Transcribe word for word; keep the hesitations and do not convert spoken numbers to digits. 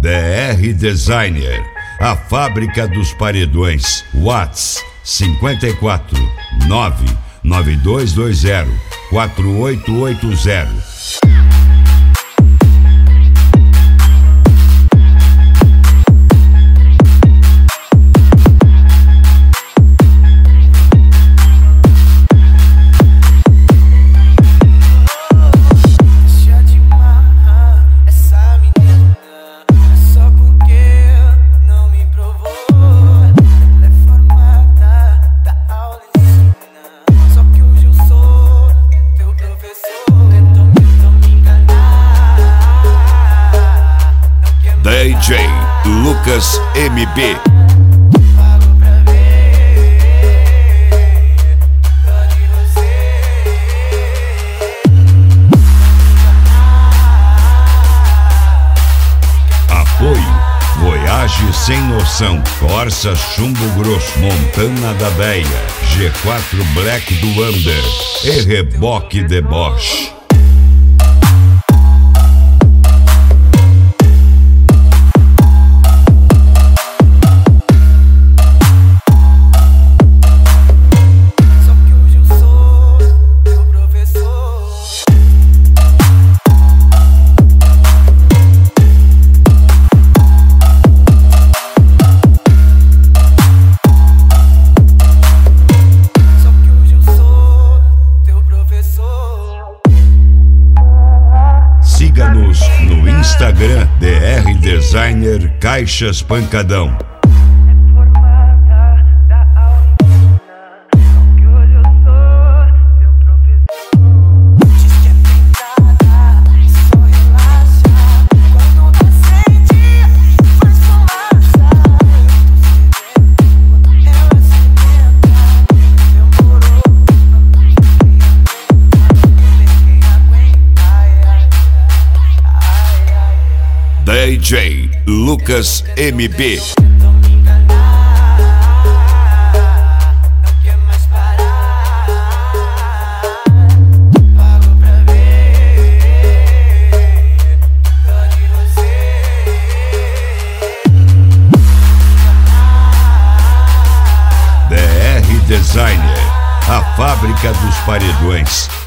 D R Designer, a fábrica dos paredões. Whats cinquenta e quatro, nove nove dois dois zero, quatro oito oito zero. D J Lucas M B. Apoio Voyage Sem Noção, Corsa Chumbo Grosso, Montana da Beia, G quatro Black do Under e Reboque Deboche. Siga-nos no Instagram D R Designer Caixas Pancadão. D J Lucas M B. D R Designer, a fábrica dos paredões.